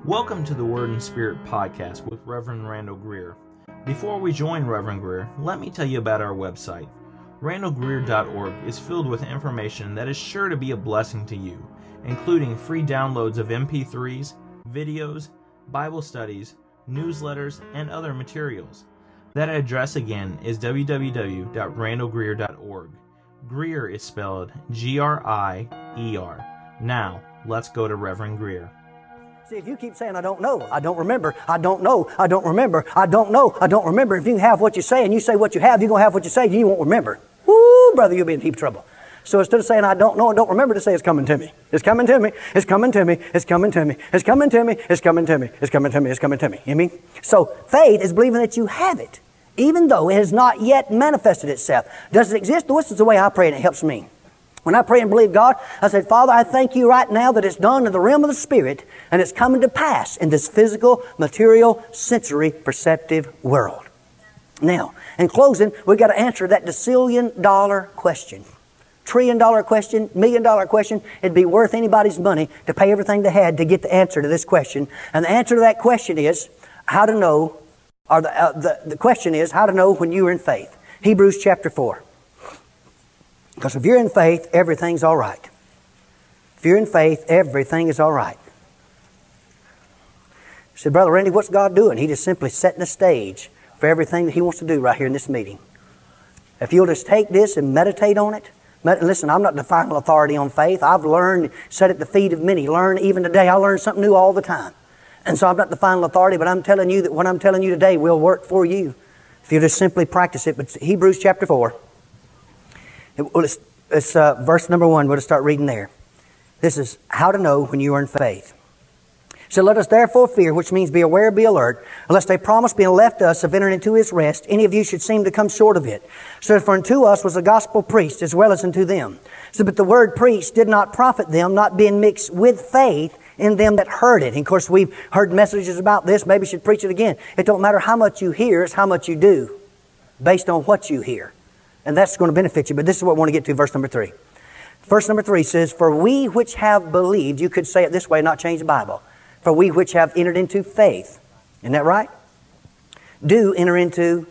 Welcome to the Word and Spirit podcast with Reverend Randall Greer. Before we join Reverend Greer, let me tell you about our website. randallgreer.org is filled with information that is sure to be a blessing to you, including free downloads of MP3s, videos, Bible studies, newsletters, and other materials. That address again is www.randallgreer.org. Greer is spelled G-R-I-E-R. Now, let's go to Reverend Greer. See, if you keep saying, I don't know, I don't remember, I don't know, I don't remember, I don't know, I don't remember, if you have what you say and you say what you have, you're going to have what you say and you won't remember. Woo, brother, you'll be in deep trouble. So instead of saying, I don't know and don't remember, to say, it's coming to me. It's coming to me. It's coming to me. It's coming to me. It's coming to me. It's coming to me. It's coming to me. It's coming to me. You mean? So faith is believing that you have it, even though it has not yet manifested itself. Does it exist? This is the way I pray, and it helps me. When I pray and believe God, I said, Father, I thank you right now that it's done in the realm of the Spirit and it's coming to pass in this physical, material, sensory, perceptive world. Now, in closing, we've got to answer that decillion-dollar question. $1 trillion question, $1 million question. It'd be worth anybody's money to pay everything they had to get the answer to this question. And the answer to that question is how to know, or the question is how to know when you are in faith. Hebrews chapter 4. Because if you're in faith, everything's all right. If you're in faith, everything is all right. I said, Brother Randy, what's God doing? He just simply setting the stage for everything that He wants to do right here in this meeting. If you'll just take this and meditate on it. Listen, I'm not the final authority on faith. I've learned, sat at the feet of many. Learn even today. I learn something new all the time. And so I'm not the final authority, but I'm telling you that what I'm telling you today will work for you if you just simply practice it. But Hebrews chapter 4. It's verse number 1. We'll just start reading there. This is how to know when you are in faith. So let us therefore fear, which means be aware, be alert, lest a promise being left us of entering into His rest, any of you should seem to come short of it. So for unto us was the gospel preached, as well as unto them. So but the word preached did not profit them, not being mixed with faith in them that heard it. And of course we've heard messages about this. Maybe we should preach it again. It don't matter how much you hear, it's how much you do, based on what you hear. And that's going to benefit you. But this is what I want to get to, verse number 3. Verse number 3 says, For we which have believed, you could say it this way, not change the Bible. For we which have entered into faith, isn't that right? Do enter into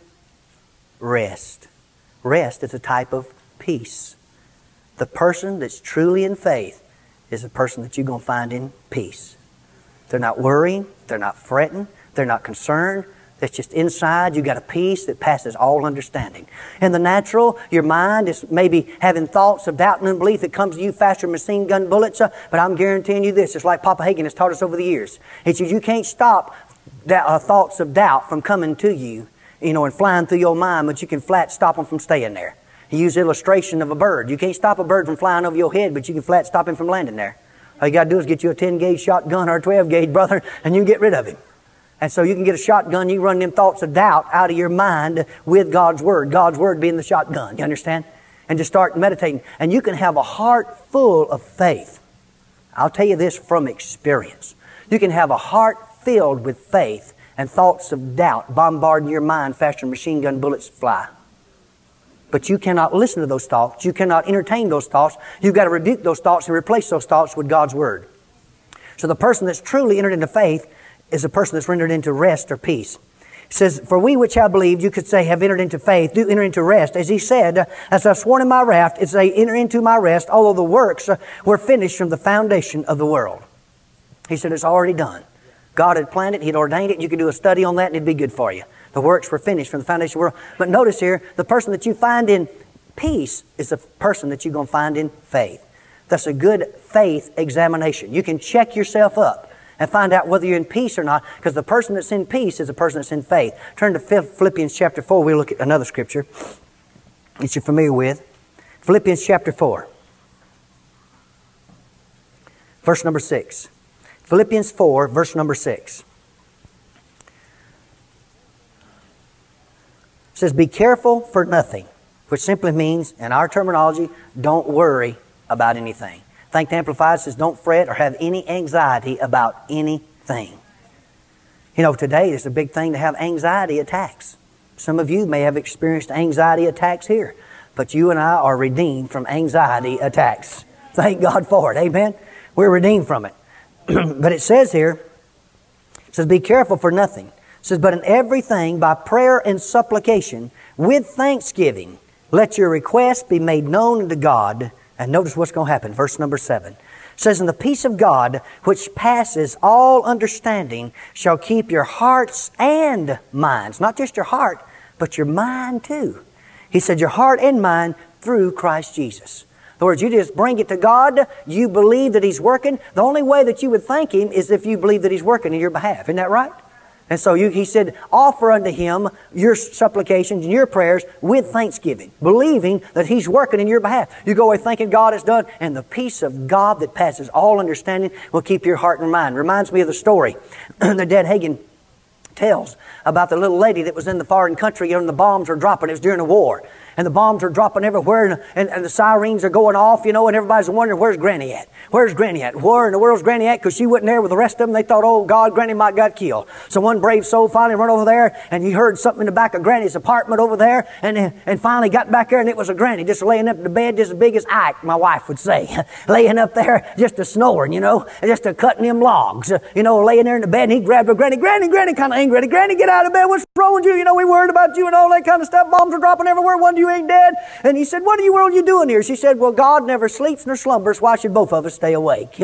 rest. Rest is a type of peace. The person that's truly in faith is a person that you're going to find in peace. They're not worrying. They're not fretting. They're not concerned. That's just inside. You got a peace that passes all understanding. In the natural, your mind is maybe having thoughts of doubt and unbelief that comes to you faster than machine gun bullets. But I'm guaranteeing you this. It's like Papa Hagin has taught us over the years. It's you can't stop thoughts of doubt from coming to you, and flying through your mind, but you can flat stop them from staying there. He used the illustration of a bird. You can't stop a bird from flying over your head, but you can flat stop him from landing there. All you got to do is get you a 10-gauge shotgun or a 12-gauge, brother, and you can get rid of him. And so you can get a shotgun, you run them thoughts of doubt out of your mind with God's Word. God's Word being the shotgun, you understand? And just start meditating. And you can have a heart full of faith. I'll tell you this from experience. You can have a heart filled with faith and thoughts of doubt bombarding your mind faster than machine gun bullets fly. But you cannot listen to those thoughts. You cannot entertain those thoughts. You've got to rebuke those thoughts and replace those thoughts with God's Word. So the person that's truly entered into faith is a person that's rendered into rest or peace. It says, For we which have believed, you could say, have entered into faith, do enter into rest. As He said, as I've sworn in my wrath, it's a enter into my rest, although the works were finished from the foundation of the world. He said, it's already done. God had planned it, He'd ordained it, you could do a study on that and it'd be good for you. The works were finished from the foundation of the world. But notice here, the person that you find in peace is the person that you're going to find in faith. That's a good faith examination. You can check yourself up and find out whether you're in peace or not, because the person that's in peace is a person that's in faith. Turn to Philippians chapter 4. We'll look at another scripture that you're familiar with. Philippians chapter 4. Verse number 6. Philippians 4, verse number 6. It says, Be careful for nothing, which simply means, in our terminology, don't worry about anything. Think the Amplified says, don't fret or have any anxiety about anything. Today it's a big thing to have anxiety attacks. Some of you may have experienced anxiety attacks here, but you and I are redeemed from anxiety attacks. Thank God for it. Amen? We're redeemed from it. But it says here, It says, be careful for nothing. It says, but in everything by prayer and supplication with thanksgiving, let your requests be made known unto God. And notice what's going to happen. Verse number 7. It says, and the peace of God, which passes all understanding, shall keep your hearts and minds. Not just your heart, but your mind too. He said, your heart and mind through Christ Jesus. In other words, you just bring it to God. You believe that He's working. The only way that you would thank Him is if you believe that He's working in your behalf. Isn't that right? And so He said, offer unto Him your supplications and your prayers with thanksgiving, believing that He's working in your behalf. You go away thinking God has done, and the peace of God that passes all understanding will keep your heart and mind. Reminds me of the story that Dad Hagin tells about the little lady that was in the foreign country and the bombs were dropping. It was during the war. And the bombs are dropping everywhere, and the sirens are going off, and everybody's wondering, where's Granny at? Where's Granny at? Where in the world's Granny at? Because she wasn't there with the rest of them. They thought, oh, God, Granny might got killed. So one brave soul finally run over there, and he heard something in the back of Granny's apartment over there, and finally got back there, and it was a Granny just laying up in the bed, just as big as Ike, my wife would say. Laying up there, just a snoring, and just a cutting them logs, laying there in the bed, and he grabbed her, Granny, kind of angry. Granny, get out of bed. What's wrong with you? We worried about you and all that kind of stuff. Bombs are dropping everywhere. One of you ain't dead. And he said, what in the world are you doing here? She said, well, God never sleeps nor slumbers. Why should both of us stay awake?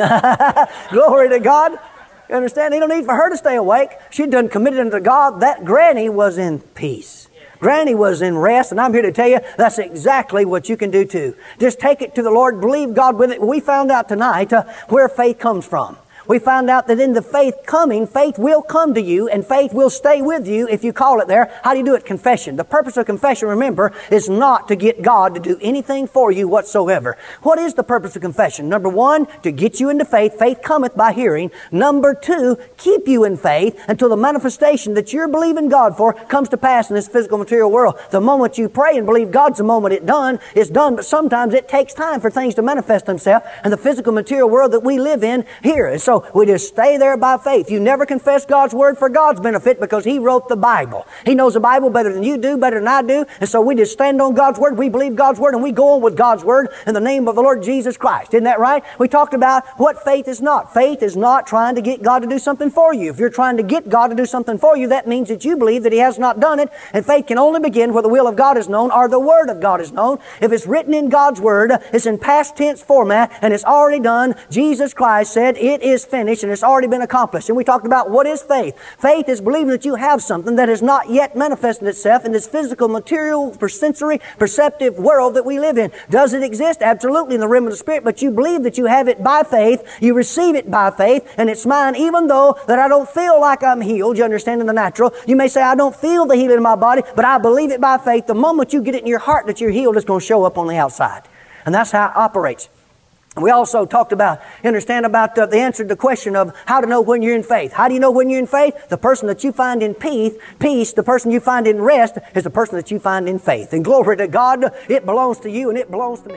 Glory to God. You understand? Ain't no need for her to stay awake. She'd done committed unto God. That Granny was in peace. Granny was in rest, and I'm here to tell you that's exactly what you can do too. Just take it to the Lord, believe God with it. We found out tonight where faith comes from. We found out that in the faith coming, faith will come to you and faith will stay with you if you call it there. How do you do it? Confession. The purpose of confession, remember, is not to get God to do anything for you whatsoever. What is the purpose of confession? Number one, to get you into faith. Faith cometh by hearing. Number two, keep you in faith until the manifestation that you're believing God for comes to pass in this physical material world. The moment you pray and believe God's the moment it's done, but sometimes it takes time for things to manifest themselves in the physical material world that we live in here. And so we just stay there by faith. You never confess God's Word for God's benefit because He wrote the Bible. He knows the Bible better than you do, better than I do. And so we just stand on God's Word. We believe God's Word and we go on with God's Word in the name of the Lord Jesus Christ. Isn't that right? We talked about what faith is not. Faith is not trying to get God to do something for you. If you're trying to get God to do something for you, that means that you believe that He has not done it. And faith can only begin where the will of God is known or the Word of God is known. If it's written in God's Word, it's in past tense format and it's already done. Jesus Christ said it is finished and it's already been accomplished. And we talked about what is faith. Faith is believing that you have something that has not yet manifested itself in this physical, material, sensory, perceptive world that we live in. Does it exist? Absolutely in the realm of the Spirit, but you believe that you have it by faith. You receive it by faith, and it's mine even though that I don't feel like I'm healed. You understand in the natural. You may say, I don't feel the healing in my body, but I believe it by faith. The moment you get it in your heart that you're healed, it's going to show up on the outside. And that's how it operates. We also talked about, the answer to the question of how to know when you're in faith. How do you know when you're in faith? The person that you find in peace, the person you find in rest, is the person that you find in faith. And glory to God, it belongs to you and it belongs to me.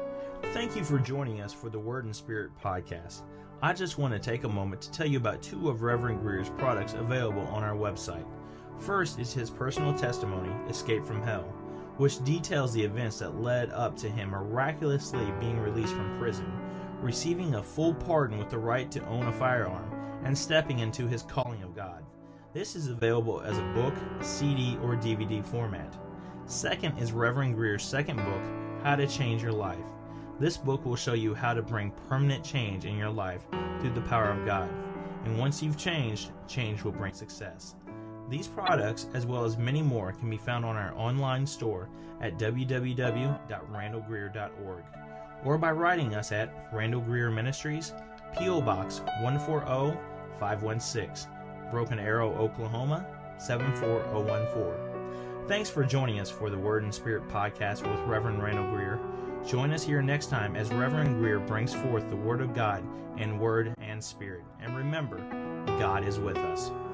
Thank you for joining us for the Word and Spirit podcast. I just want to take a moment to tell you about two of Reverend Greer's products available on our website. First is his personal testimony, Escape from Hell, which details the events that led up to him miraculously being released from prison, receiving a full pardon with the right to own a firearm, and stepping into his calling of God. This is available as a book, CD, or DVD format. Second is Reverend Greer's second book, How to Change Your Life. This book will show you how to bring permanent change in your life through the power of God. And once you've changed, change will bring success. These products, as well as many more, can be found on our online store at www.randallgreer.org or by writing us at Randall Greer Ministries, P.O. Box 140516, Broken Arrow, Oklahoma 74014. Thanks for joining us for the Word and Spirit podcast with Reverend Randall Greer. Join us here next time as Reverend Greer brings forth the Word of God in word and spirit. And remember, God is with us.